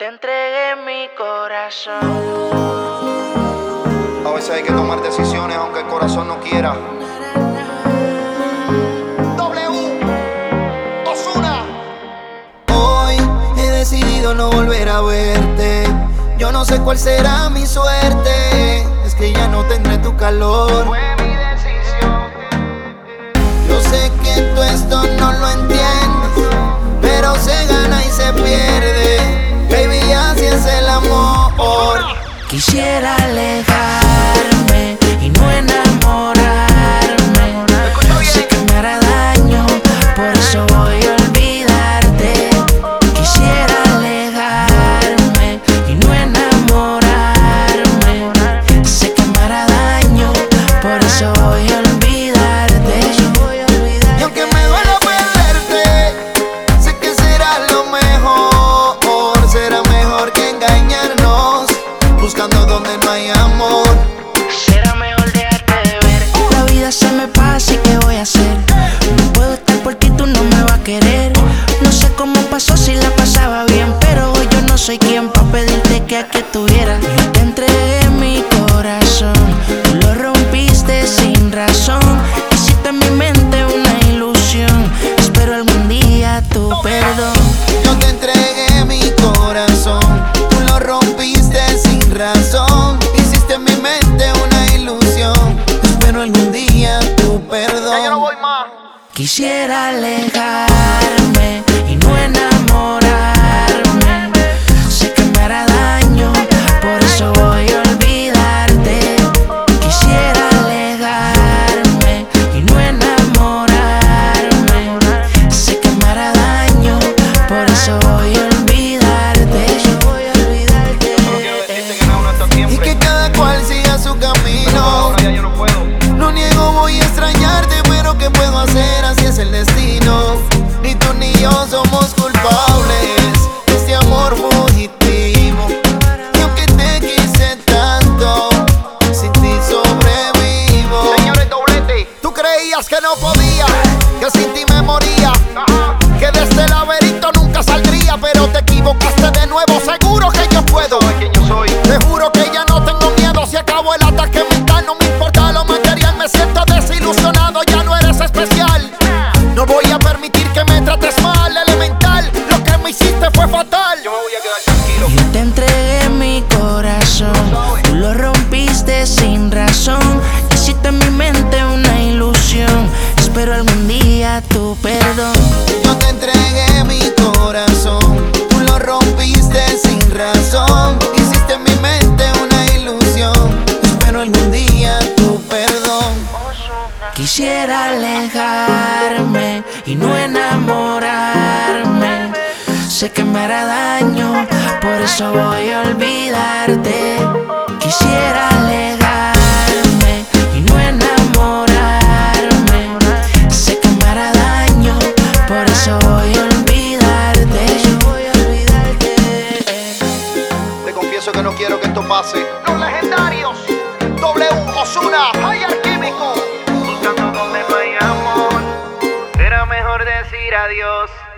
te entregué mi corazón. A veces hay que tomar decisiones aunque el corazón no quiera. Ozuna. Hoy he decidido no volver a verte. Yo no sé cuál será mi suerte. Es que ya no tendré tu calor. Fue mi decisión. Yo sé que tú esto no lo entiendes, pero se gana y se pierde. Baby, así es el amor. Quisiera alejarme y no enamorarme. Sé que me hará daño, por eso voy a olvidarte. Quisiera alejarme y no enamorarme. Sé que me hará daño, por eso voy a olvidarte. Y aunque me duela perderte, sé que será lo mejor. Será mejor que engañarnos, buscando donde no hay amor. Será mejor dejarte de ver. La vida se me pasa y ¿qué voy a hacer? No puedo estar por ti, tú no me vas a querer. No sé cómo pasó si la pasaba bien, pero hoy yo no soy quien pa' pedirte que aquí estuviera. Yo te entregué mi corazón, tú lo rompiste sin razón. Hiciste en mi mente una ilusión, espero algún día tu perdón. Yo te entregué mi corazón, tú lo rompiste sin razón. Hiciste en mi mente una ilusión, espero algún día tu perdón. Ya yo no voy más. Quisiera alejarme y no enamorarme. Sé que me hará daño, por eso voy a olvidarte. Quisiera alejarme y no enamorarme. Sé que me hará daño, por eso voy a olvidarte. Y que cada cual siga su camino. No niego, voy a extrañarte, pero ¿qué puedo hacer? Así es el destino. Ni tú ni yo somos culpables de este amor fugitivo. Y aunque te quise tanto, sin ti sobrevivo. Señores, doblete. Tú creías que no podía, que sin ti me moría, que de este laberinto nunca saldría, pero te equivocaste de nuevo. Seguro que yo puedo. Te juro que ya no tengo miedo. Si acabo el ataque mental, no me importa lo material. Me siento desilusionado, ya no eres especial. No voy a permitir que me trates mal, elemental. Lo que me hiciste fue fatal. Yo me voy a quedar tranquilo. Yo te entregué mi corazón, tú lo rompiste sin razón. Hiciste en mi mente una ilusión, espero algún día tu perdón. Yo te entregué mi corazón, tú lo rompiste sin razón. Hiciste en mi mente una ilusión, espero algún día tu perdón. Quisiera alejarme y no enamorarme. Sé que me hará daño, por eso voy a olvidarte. Quisiera alejarme y no enamorarme. Sé que me hará daño, por eso voy a olvidarte. Te confieso que no quiero que esto pase. Los legendarios Ozuna, hay alquímico. Buscando donde no hay amor, era mejor decir adiós.